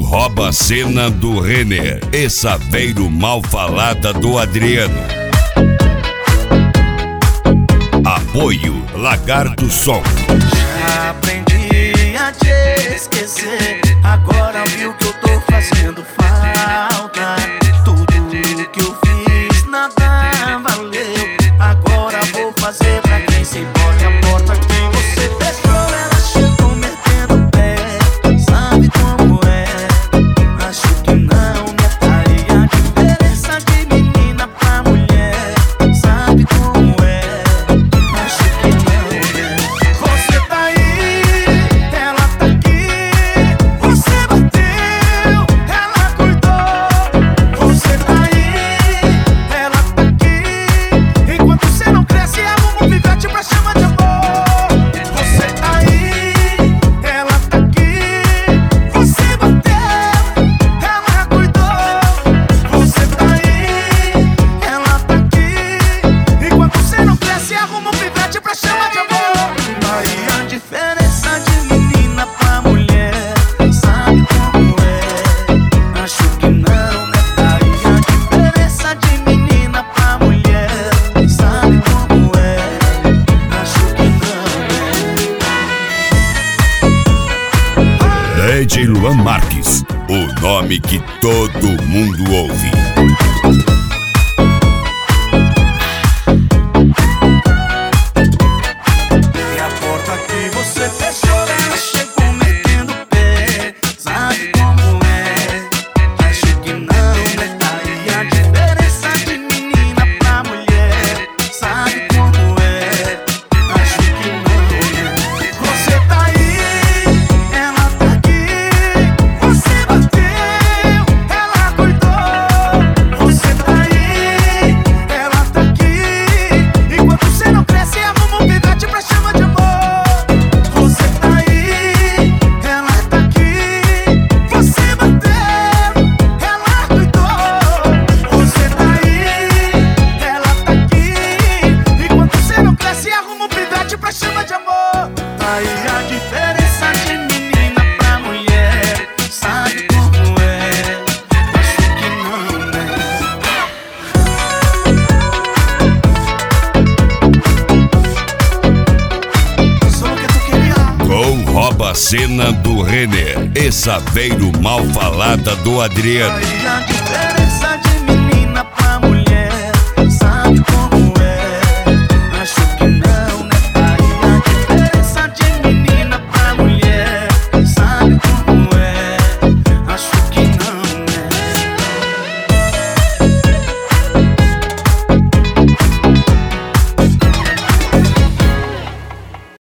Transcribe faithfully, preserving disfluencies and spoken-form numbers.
rouba a cena do Renner e Saveiro mal falada do Adriano. Apoio Lagarto Som. Já aprendi a te esquecer, agora viu que eu tô fazendo falta. Tudo que eu fiz nada valeu, agora vou fazer pra quem se importa. A porta que você fechou, ela chegou metendo o pé. Sabe como é? Acho que não notaria a diferença de menina pra mulher. Sabe como é? Acho que não é. Você tá aí, ela tá aqui. Você bateu, ela cuidou. Você tá aí, ela tá aqui. Enquanto você não cresce, arruma um pivete pra chamar de amor. Você tá aí, ela tá aqui. Você bateu, ela cuidou. Você tá aí, ela tá aqui. Enquanto você não cresce, arruma um pivete pra chamar de amor. Aí a diferença de menina pra mulher, sabe como é? Acho que não, né? Aí a diferença de menina pra mulher, sabe como é? Acho que não, né? D J Luan Marques, o nome que todo mundo ouve. E a porta que você fechou, ela chegou metendo o pé. Sabe como é? Acho que não, né? Aí a diferença de menina pra mulher, sabe como é? Acho que não, né? Você tá aí, ela tá aqui. Você bateu, ela cuidou. Você tá aí, ela tá aqui. Enquanto você não cresce, arruma um pivete pra chamar de amor. Você tá aí, ela tá aqui. Você bateu, ela cuidou. Você tá aí, ela tá aqui. Enquanto você não cresce, arruma um pivete pra chamar de amor. Aí a diferença de menina pra mulher, sabe como é? Acho que não, né? Só o que tu queria. Com rouba a cena do Renner e Saveiro mal falada do Adriano. Aí a